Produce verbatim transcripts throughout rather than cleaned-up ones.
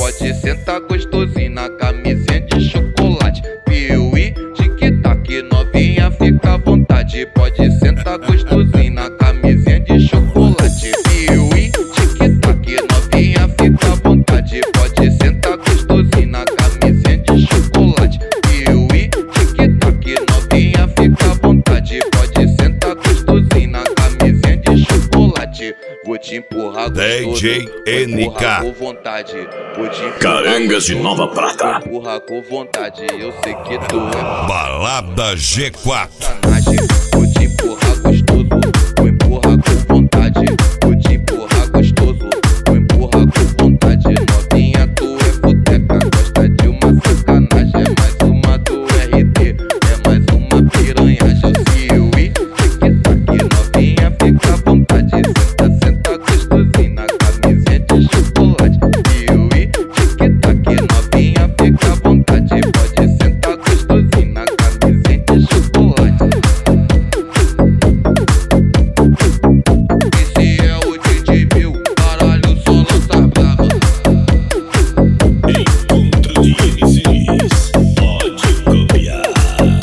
pode sentar gostosinho na camisinha de chocolate. Piuí, tic-tac, novinha, fica à vontade. Pode sentar gostosinho na camisinha de chocolate. Piuí, tic-tac, novinha, fica à vontade. Pode sentar gostosinho na camisinha de chocolate. Piuí, tic-tac, novinha, fica à vontade. Pode sentar gostosinho na camisinha de chocolate. Vou te empurrar D J N K com vontade. Vou te empurrar Carangas de Nova Prata. Vou empurrar com vontade. Eu sei que tu é Balada G quatro. sacanagem. Vou te empurrar gostoso. Vou empurrar com vontade. Vou te empurrar gostoso. Vou empurrar com vontade. Novinha, tu é futeca. Gosta de uma sacanagem. É mais uma do R D. É mais uma piranhagem. Piuí, tic-tac, novinha, fica à vontade. Senta, senta gostosinho na camisinha de chocolate. Piuí, tic-tac, novinha, fica à vontade. Pode sentar gostosinho na camisinha de chocolate. Esse é o D J Bill, caralho, só lança brava. Encontro de M Cs, pode copiar.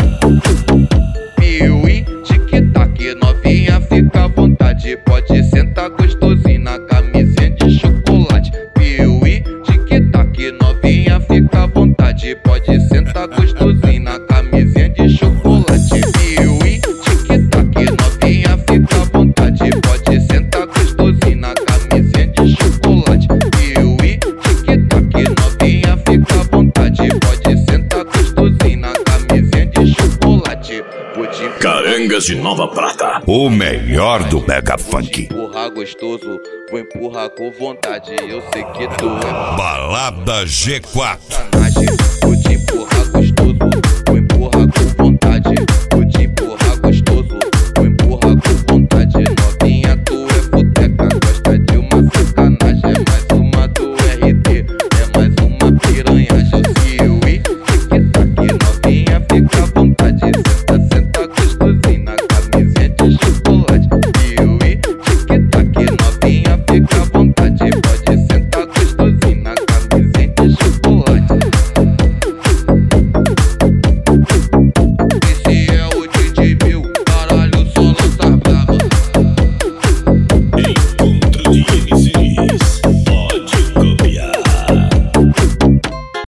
Piuí, tic-tac, novinha, fica à vontade. Pode sentar gostosinho na camisinha de chocolate. Piuí, tic-tac, novinha, fica à vontade. Pode sentar gostosinho na camisinha de chocolate. Piuí, tic-tac, novinha, fica à vontade. Pode sentar gostosinho na camisinha de chocolate. Piuí, tic-tac, novinha, fica à vontade. Pode sentar gostosinho na camisinha de chocolate. Vou te Carangas de Nova Prata. O melhor do Mega Funk. empurrar gostoso, vou empurrar com vontade. Eu sei que tu é Balada G quatro. sacanagem. Vou te empurrar gostoso.